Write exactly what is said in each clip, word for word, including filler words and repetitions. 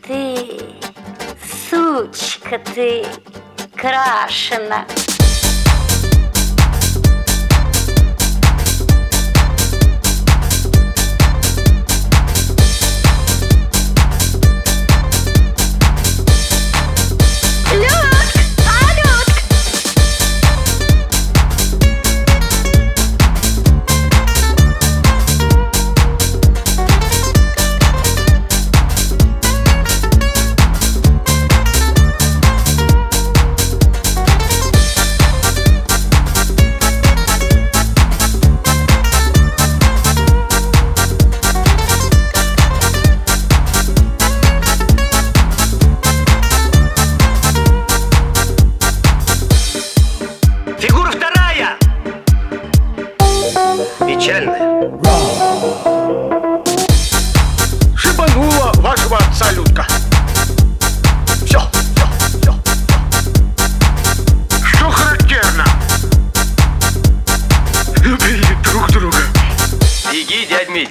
ты, сучка ты, крашена. Фигура вторая. Печальная. Шибанула вашего отца Людка. Все, все, все, все. Что характерно? Любили друг друга. Беги, дядь Мить.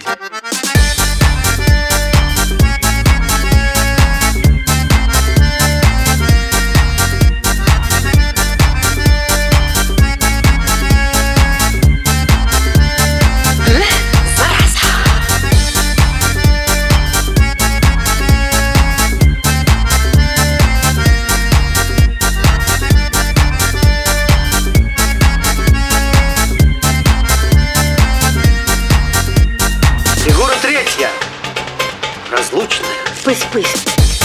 Фигура третья. Разлучная. Пысь-пысь.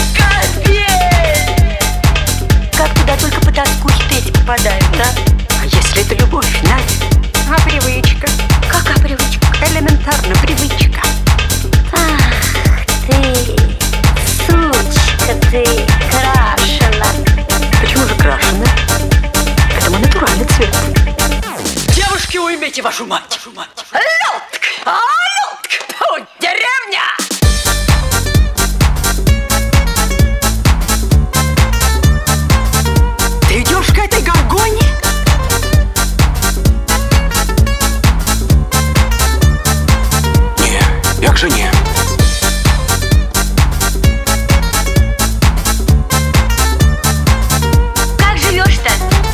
Как туда только по тоскухе эти попадают, да? А если это любовь, Надя? А привычка? Какая привычка? Элементарно, привычка. Ах ты, сучка ты, крашена. Почему же крашена? Это мой натуральный цвет. Девушки, уймите вашу мать! Вашу мать. Людка! А, Людка! Фу, деревня! Ты идешь к этой горгоне? Не, як же не. Как живешь-то?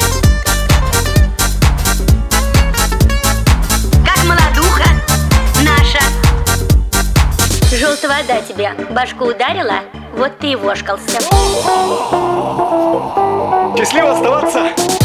Как молодуха наша. Желтая вода тебе башку ударила, вот ты и вошкался. Счастливо оставаться.